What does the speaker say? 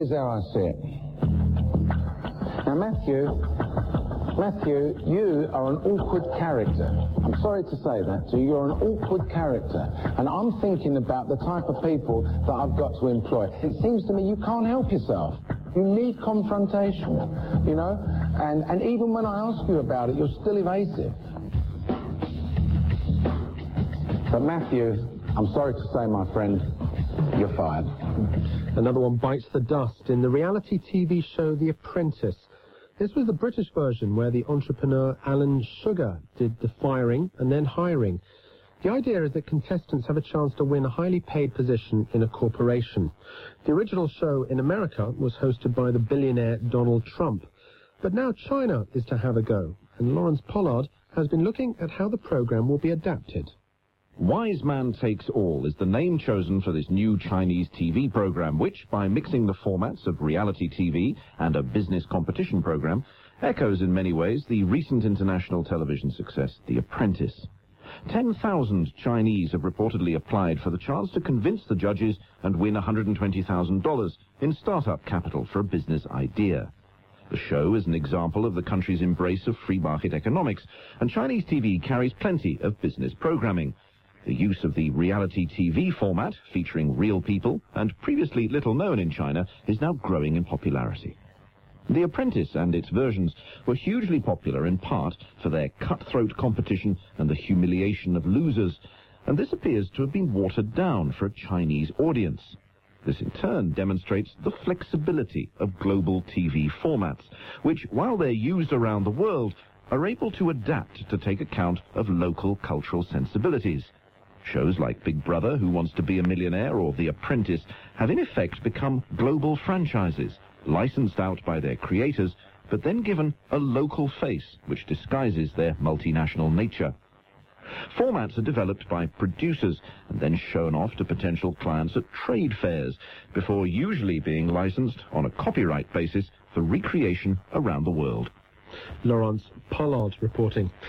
Here's how I see it. Now, Matthew, you are an awkward character. I'm sorry to say that to you. You're an awkward character. And I'm thinking about the type of people that I've got to employ. It seems to me you can't help yourself. You need confrontation, you know? And even when I ask you about it, you're still evasive. But Matthew, I'm sorry to say, my friend, you're fired. Another one bites the dust in the reality TV show The Apprentice. This was the British version where the entrepreneur Alan Sugar did the firing and then hiring. The idea is that contestants have a chance to win a highly paid position in a corporation. The original show in America was hosted by the billionaire Donald Trump. But now China is to have a go, and Lawrence Pollard has been looking at how the program will be adapted. Wise Man Takes All is the name chosen for this new Chinese TV program, which, by mixing the formats of reality TV and a business competition program, echoes in many ways the recent international television success, The Apprentice. 10,000 Chinese have reportedly applied for the chance to convince the judges and win $120,000 in startup capital for a business idea. The show is an example of the country's embrace of free market economics, and Chinese TV carries plenty of business programming. The use of the reality TV format, featuring real people, and previously little known in China, is now growing in popularity. The Apprentice and its versions were hugely popular in part for their cutthroat competition and the humiliation of losers, and this appears to have been watered down for a Chinese audience. This in turn demonstrates the flexibility of global TV formats, which, while they're used around the world, are able to adapt to take account of local cultural sensibilities. Shows like Big Brother, Who Wants to Be a Millionaire, or The Apprentice have in effect become global franchises, licensed out by their creators, but then given a local face which disguises their multinational nature. Formats are developed by producers and then shown off to potential clients at trade fairs, before usually being licensed on a copyright basis for recreation around the world. Lawrence Pollard reporting.